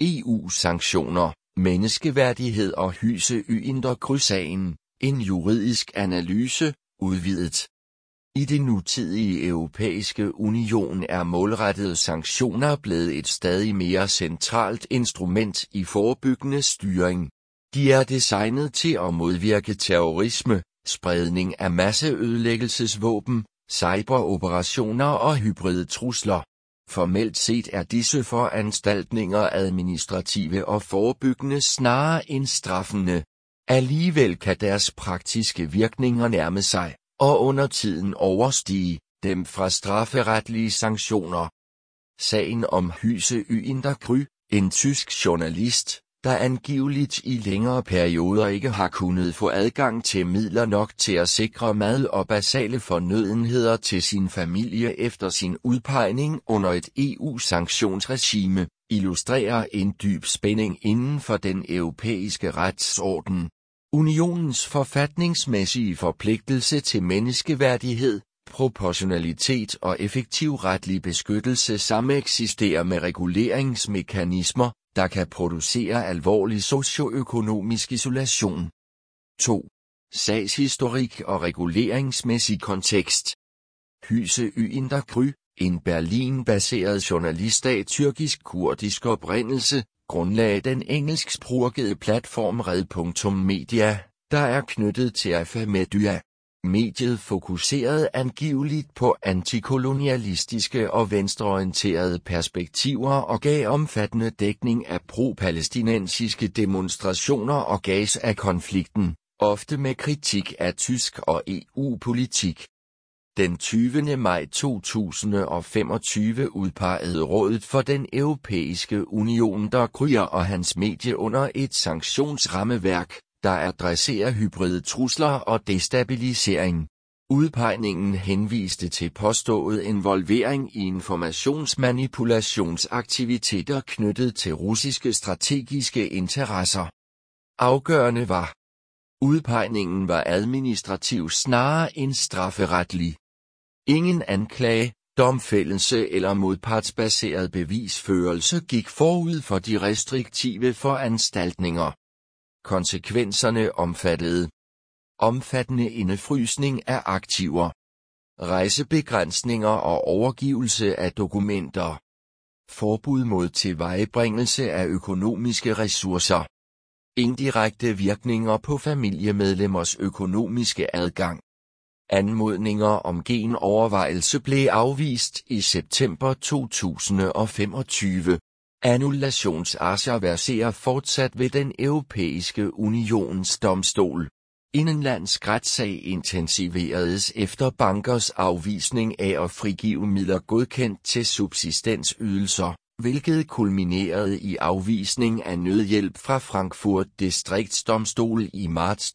EU-sanktioner, menneskeværdighed og Hyse Ynder-sagen, en juridisk analyse, udvidet. I det nutidige Europæiske Union er målrettede sanktioner blevet et stadig mere centralt instrument i forebyggende styring. De er designet til at modvirke terrorisme, spredning af masseødelæggelsesvåben, cyberoperationer og hybride trusler. Formelt set er disse foranstaltninger administrative og forebyggende snarere end straffende. Alligevel kan deres praktiske virkninger nærme sig, og under tiden overstige, dem fra strafferetlige sanktioner. Sagen om Hyse Ynder, en tysk journalist, der angiveligt i længere perioder ikke har kunnet få adgang til midler nok til at sikre mad og basale fornødenheder til sin familie efter sin udpegning under et EU-sanktionsregime, illustrerer en dyb spænding inden for den europæiske retsorden. Unionens forfatningsmæssige forpligtelse til menneskeværdighed, proportionalitet og effektiv retlig beskyttelse sameksisterer med reguleringsmekanismer, der kan producere alvorlig socioøkonomisk isolation. 2. Sagshistorik og reguleringsmæssig kontekst. Hyse Ynder, en Berlin-baseret journalist af tyrkisk-kurdisk oprindelse, grundlagde den engelsksprogede platform Red.media, der er knyttet til AFA-Media. Mediet fokuserede angiveligt på antikolonialistiske og venstreorienterede perspektiver og gav omfattende dækning af pro-palæstinensiske demonstrationer og gas af konflikten, ofte med kritik af tysk og EU-politik. Den 20. maj 2025 udpegede Rådet for den Europæiske Union Kryger og hans medie under et sanktionsrammeværk, der adresserer hybride trusler og destabilisering. Udpegningen henviste til påstået involvering i informationsmanipulationsaktiviteter knyttet til russiske strategiske interesser. Afgørende var, udpegningen var administrativ snarere end strafferetlig. Ingen anklage, domfældelse eller modpartsbaseret bevisførelse gik forud for de restriktive foranstaltninger. Konsekvenserne omfattede omfattende indefrysning af aktiver, rejsebegrænsninger og overgivelse af dokumenter, forbud mod tilvejebringelse af økonomiske ressourcer, indirekte virkninger på familiemedlemmers økonomiske adgang. Anmodninger om genovervejelse blev afvist i september 2025. Annullationsarcher verserer fortsat ved den Europæiske Unions domstol. Indenlandsk retssag intensiveredes efter bankers afvisning af at frigive midler godkendt til subsistensydelser, hvilket kulminerede i afvisning af nødhjælp fra Frankfurt Distriktsdomstol i marts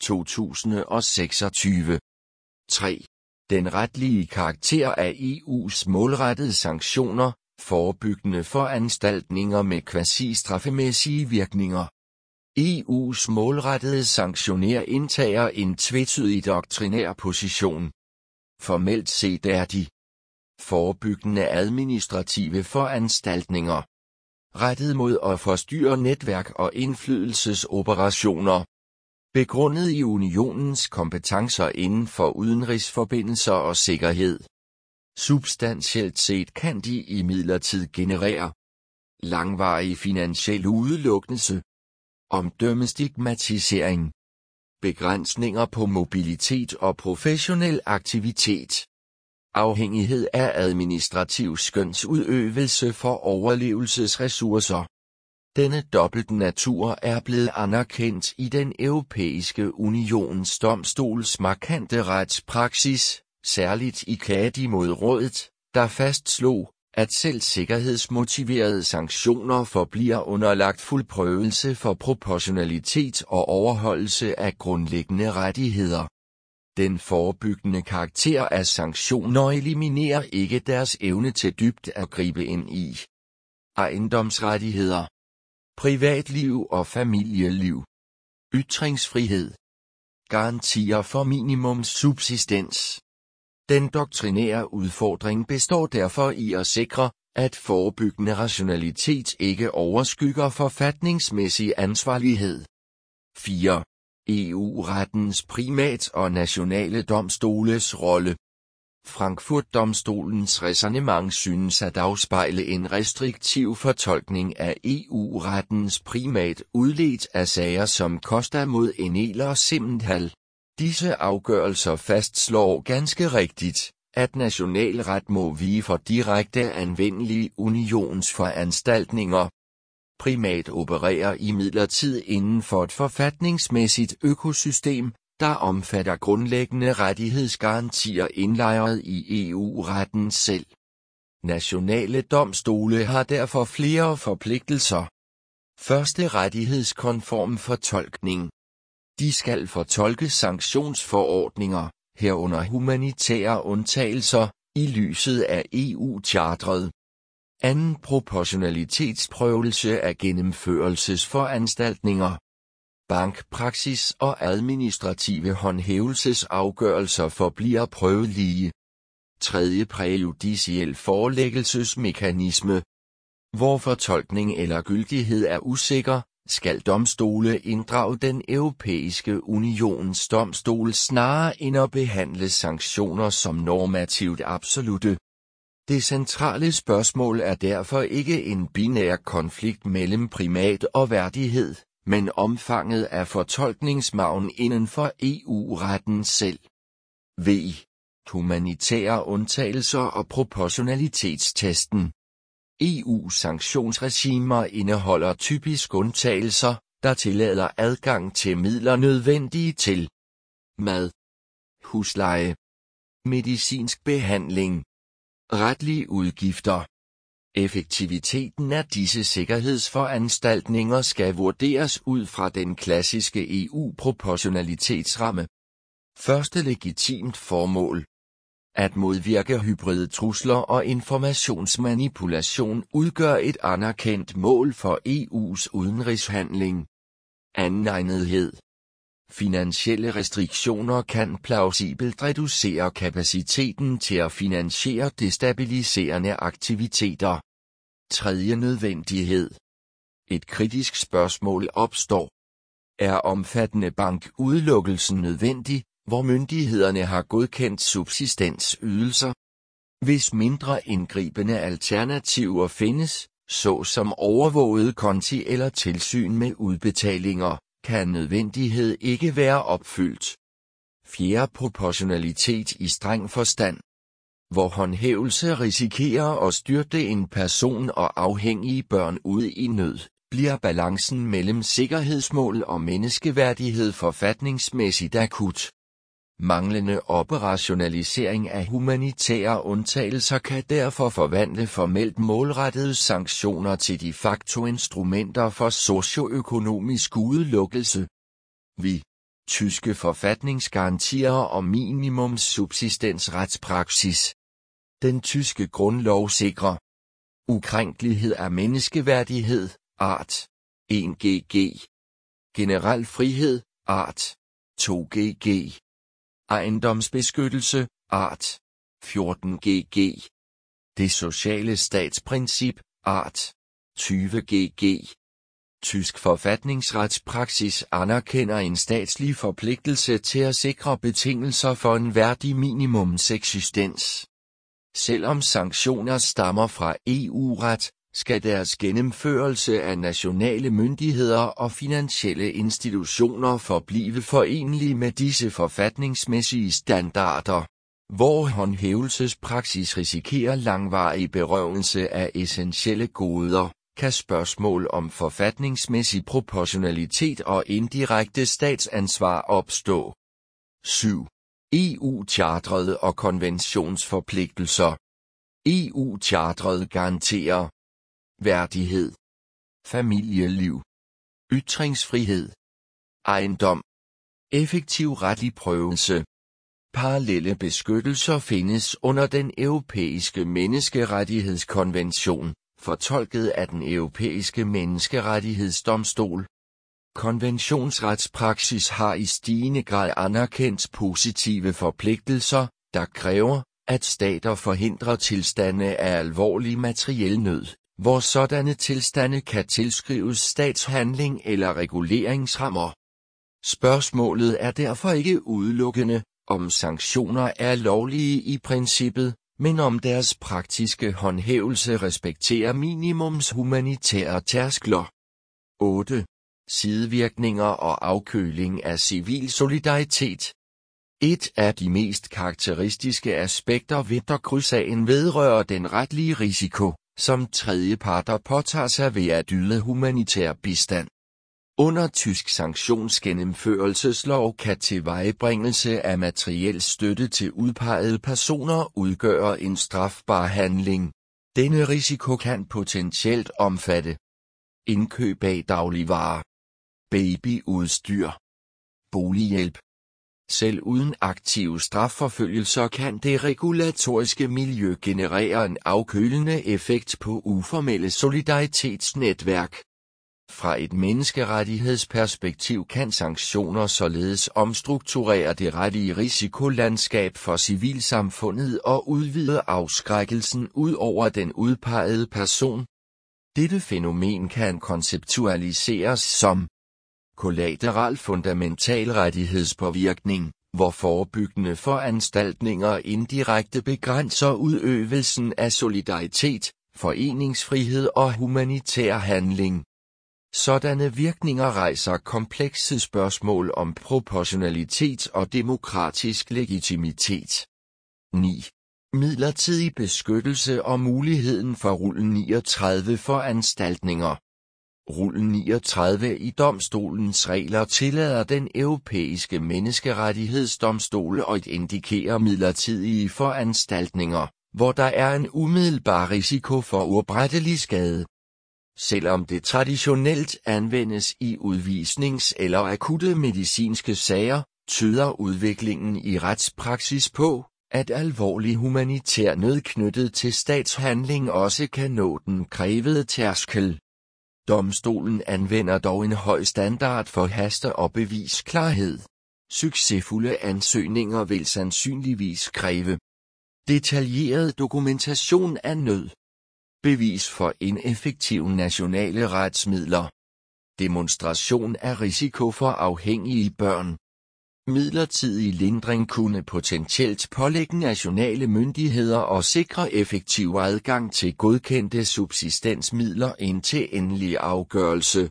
2026. 3. Den retlige karakter af EU's målrettede sanktioner, forebyggende foranstaltninger med quasi-straffemæssige virkninger. EU's målrettede sanktioner indtager en tvetydig doktrinær position. Formelt set er de forebyggende administrative foranstaltninger, rettet mod at forstyrre netværk og indflydelsesoperationer, begrundet i unionens kompetencer inden for udenrigsforbindelser og sikkerhed. Substantielt set kan de imidlertid generere langvarig finansiel udelukkelse, omdømmestigmatisering, begrænsninger på mobilitet og professionel aktivitet, afhængighed af administrativ skønsudøvelse for overlevelsesressourcer. Denne dobbelt natur er blevet anerkendt i den Europæiske Unions domstols markante retspraksis, særligt i klage mod rådet, der fastslog, at selv sikkerhedsmotiverede sanktioner forbliver underlagt fuld prøvelse for proportionalitet og overholdelse af grundlæggende rettigheder. Den forebyggende karakter af sanktioner eliminerer ikke deres evne til dybt at gribe ind i ejendomsrettigheder, privatliv og familieliv, ytringsfrihed, garantier for minimumssubsistens. Den doktrinære udfordring består derfor i at sikre, at forebyggende rationalitet ikke overskygger forfatningsmæssig ansvarlighed. 4. EU-rettens primat og nationale domstoles rolle. Frankfurt-domstolens ræsonnement synes at afspejle en restriktiv fortolkning af EU-rettens primat udledt af sager som Costa mod Enel og Simmenthal. Disse afgørelser fastslår ganske rigtigt, at nationalret må vige for direkte anvendelige unionsforanstaltninger. Primat opererer imidlertid inden for et forfatningsmæssigt økosystem, der omfatter grundlæggende rettighedsgarantier indlejret i EU-retten selv. Nationale domstole har derfor flere forpligtelser. Første rettighedskonform fortolkning. De skal fortolke sanktionsforordninger, herunder humanitære undtagelser, i lyset af EU-chartret. Anden proportionalitetsprøvelse af gennemførelsesforanstaltninger. Bankpraksis og administrative håndhævelsesafgørelser forbliver prøvelige. Tredje præjudiciel forelæggelsesmekanisme. Hvor fortolkning eller gyldighed er usikker, skal domstole inddrage den europæiske unions domstol snarere end at behandle sanktioner som normativt absolutte. Det centrale spørgsmål er derfor ikke en binær konflikt mellem primat og værdighed, men omfanget af fortolkningsmargen inden for EU-retten selv. V. Humanitære undtagelser og proportionalitetstesten. EU-sanktionsregimer indeholder typisk undtagelser, der tillader adgang til midler nødvendige til mad, husleje, medicinsk behandling, retlige udgifter. Effektiviteten af disse sikkerhedsforanstaltninger skal vurderes ud fra den klassiske EU-proportionalitetsramme. Første legitimt formål. At modvirke hybride trusler og informationsmanipulation udgør et anerkendt mål for EU's udenrigshandling. Anden egnethed. Finansielle restriktioner kan plausibelt reducere kapaciteten til at finansiere destabiliserende aktiviteter. Tredje nødvendighed. Et kritisk spørgsmål opstår. Er omfattende bankudelukkelsen nødvendig, hvor myndighederne har godkendt subsistensydelser? Hvis mindre indgribende alternativer findes, såsom overvågede konti eller tilsyn med udbetalinger, kan nødvendighed ikke være opfyldt. Fjerde proportionalitet i streng forstand. Hvor håndhævelse risikerer at styrte en person og afhængige børn ud i nød, bliver balancen mellem sikkerhedsmål og menneskeværdighed forfatningsmæssigt akut. Manglende operationalisering af humanitære undtagelser kan derfor forvandle formelt målrettede sanktioner til de facto instrumenter for socioøkonomisk udelukkelse. Tyske forfatningsgarantier og minimumssubsistensretspraksis. Den tyske grundlov sikrer ukrænkelighed af menneskeværdighed, art. 1 gg. Generel frihed, art. 2 gg. Ejendomsbeskyttelse, art. 14 gg. Det sociale statsprincip, art. 20 gg. Tysk forfatningsretspraksis anerkender en statslig forpligtelse til at sikre betingelser for en værdig minimumseksistens. Selvom sanktioner stammer fra EU-ret, skal deres gennemførelse af nationale myndigheder og finansielle institutioner forblive forenlige med disse forfatningsmæssige standarder. Hvor håndhævelsespraksis risikerer langvarig berøvelse af essentielle goder, kan spørgsmål om forfatningsmæssig proportionalitet og indirekte statsansvar opstå. 7. EU-chartret og konventionsforpligtelser. EU-chartret garanterer værdighed, familieliv, ytringsfrihed, ejendom, effektiv retlig prøvelse. Parallelle beskyttelser findes under den europæiske menneskerettighedskonvention, fortolket af den europæiske menneskerettighedsdomstol. Konventionsretspraksis har i stigende grad anerkendt positive forpligtelser, der kræver, at stater forhindrer tilstande af alvorlig materiel nød, hvor sådanne tilstande kan tilskrives statshandling eller reguleringsrammer. Spørgsmålet er derfor ikke udelukkende, om sanktioner er lovlige i princippet, men om deres praktiske håndhævelse respekterer minimums humanitære tærskler. 8. Sidevirkninger og afkøling af civil solidaritet. Et af de mest karakteristiske aspekter ved Indokrigssagen vedrører den retlige risiko, som tredjeparter påtager sig ved at yde humanitær bistand. Under tysk sanktionsgennemførelseslov kan tilvejebringelse af materiel støtte til udpegede personer udgøre en strafbar handling. Denne risiko kan potentielt omfatte indkøb af dagligvarer, babyudstyr, bolighjælp. Selv uden aktive strafforfølgelser kan det regulatoriske miljø generere en afkølende effekt på uformelle solidaritetsnetværk. Fra et menneskerettighedsperspektiv kan sanktioner således omstrukturere det retlige risikolandskab for civilsamfundet og udvide afskrækkelsen ud over den udpegede person. Dette fænomen kan konceptualiseres som kollateral fundamentalrettighedspåvirkning, hvor forebyggende foranstaltninger indirekte begrænser udøvelsen af solidaritet, foreningsfrihed og humanitær handling. Sådanne virkninger rejser komplekse spørgsmål om proportionalitet og demokratisk legitimitet. 9. Midlertidig beskyttelse og muligheden for Rul 39 foranstaltninger. Rul 39 i domstolens regler tillader den europæiske menneskerettighedsdomstol at indikere midlertidige foranstaltninger, hvor der er en umiddelbar risiko for uoprettelig skade. Selvom det traditionelt anvendes i udvisnings- eller akutte medicinske sager, tyder udviklingen i retspraksis på, at alvorlig humanitær nød knyttet til statshandling også kan nå den krævede tærskel. Domstolen anvender dog en høj standard for haste og bevisklarhed. Succesfulde ansøgninger vil sandsynligvis kræve detaljeret dokumentation af nød, bevis for ineffektive nationale retsmidler, demonstration af risiko for afhængige børn. Midlertidig lindring kunne potentielt pålægge nationale myndigheder og sikre effektiv adgang til godkendte subsistensmidler indtil endelig afgørelse.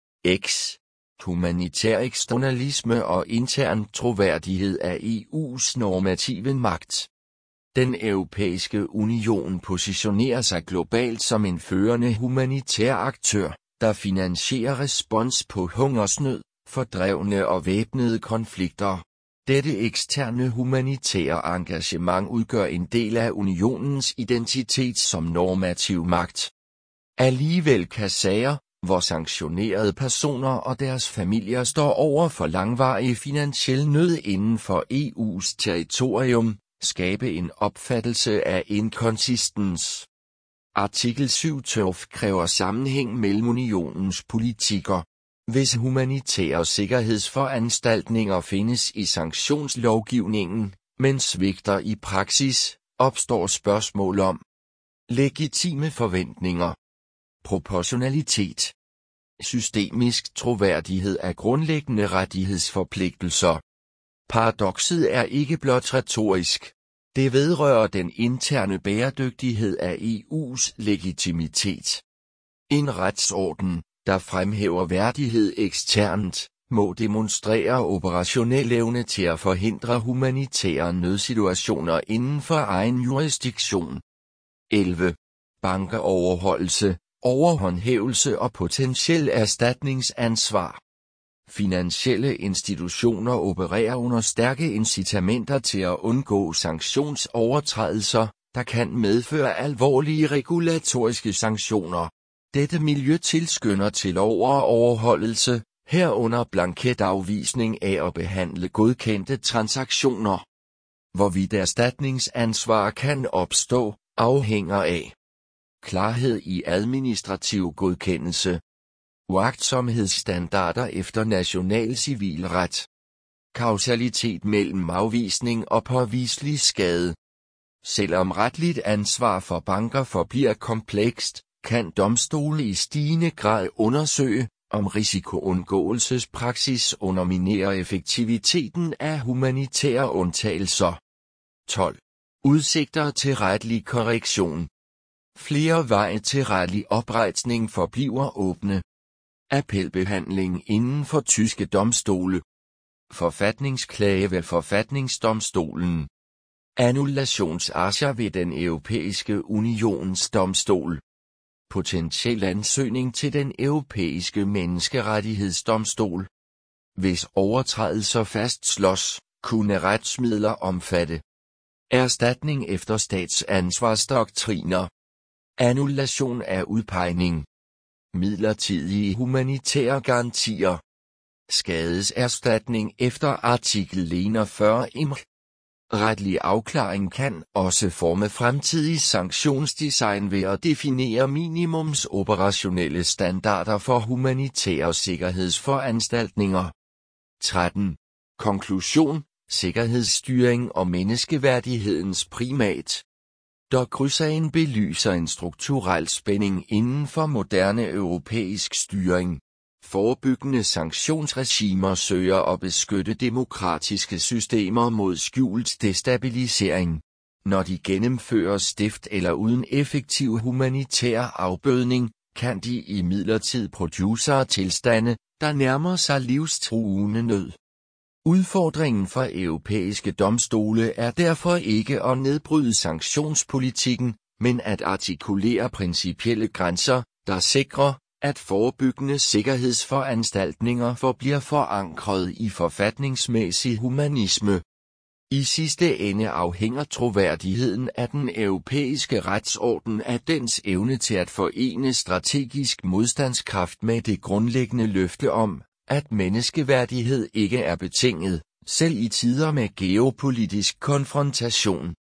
X. Humanitær eksternalisme og intern troværdighed af EU's normative magt. Den Europæiske Union positionerer sig globalt som en førende humanitær aktør, der finansierer respons på hungersnød, fordrevne og væbnede konflikter. Dette eksterne humanitære engagement udgør en del af unionens identitet som normativ magt. Alligevel kan sager, hvor sanktionerede personer og deres familier står over for langvarig finansiel nød inden for EU's territorium, skabe en opfattelse af inkonsistens. Artikel 7 kræver sammenhæng mellem unionens politikker. Hvis humanitære sikkerhedsforanstaltninger findes i sanktionslovgivningen, men svigter i praksis, opstår spørgsmål om legitime forventninger, proportionalitet, systemisk troværdighed af grundlæggende rettighedsforpligtelser. Paradokset er ikke blot retorisk. Det vedrører den interne bæredygtighed af EU's legitimitet. En retsorden, der fremhæver værdighed eksternt, må demonstrere operationel evne til at forhindre humanitære nødsituationer inden for egen jurisdiktion. 11. Bankeoverholdelse, overhåndhævelse og potentiel erstatningsansvar. Finansielle institutioner opererer under stærke incitamenter til at undgå sanktionsovertrædelser, der kan medføre alvorlige regulatoriske sanktioner. Dette miljø tilskynder til overholdelse, herunder blanketafvisning af at behandle godkendte transaktioner. Hvorvidt erstatningsansvar kan opstå, afhænger af klarhed i administrativ godkendelse, uagtsomhedsstandarder efter national civilret, kausalitet mellem afvisning og påviselig skade, Selvom retligt ansvar for banker forbliver komplekst, kan domstole i stigende grad undersøge, om risikoundgåelsespraksis underminerer effektiviteten af humanitære undtagelser. 12. Udsigter til retlig korrektion. Flere veje til retlig oprejsning forbliver åbne. Appelbehandling inden for tyske domstole. Forfatningsklage ved forfatningsdomstolen. Annullationsaktier ved den Europæiske Unions domstol. Potentiel ansøgning til den Europæiske Menneskerettighedsdomstol. Hvis overtrædelser fastslås, kunne retsmidler omfatte erstatning efter statsansvarsdoktriner, annullation af udpegning, midlertidige humanitære garantier, skadeserstatning efter artikel 41 IMR. Retlig afklaring kan også forme fremtidig sanktionsdesign ved at definere minimumsoperationelle standarder for humanitære sikkerhedsforanstaltninger. 13. Konklusion: sikkerhedsstyring og menneskeværdighedens primat. DOCRUS-sagen belyser en strukturel spænding inden for moderne europæisk styring. Forebyggende sanktionsregimer søger at beskytte demokratiske systemer mod skjult destabilisering. Når de gennemføres stift eller uden effektiv humanitær afbødning, kan de imidlertid producere tilstande, der nærmer sig livstruende nød. Udfordringen for europæiske domstole er derfor ikke at nedbryde sanktionspolitikken, men at artikulere principielle grænser, der sikrer, at forebyggende sikkerhedsforanstaltninger forbliver forankret i forfatningsmæssig humanisme. I sidste ende afhænger troværdigheden af den europæiske retsorden af dens evne til at forene strategisk modstandskraft med det grundlæggende løfte om, at menneskeværdighed ikke er betinget, selv i tider med geopolitisk konfrontation.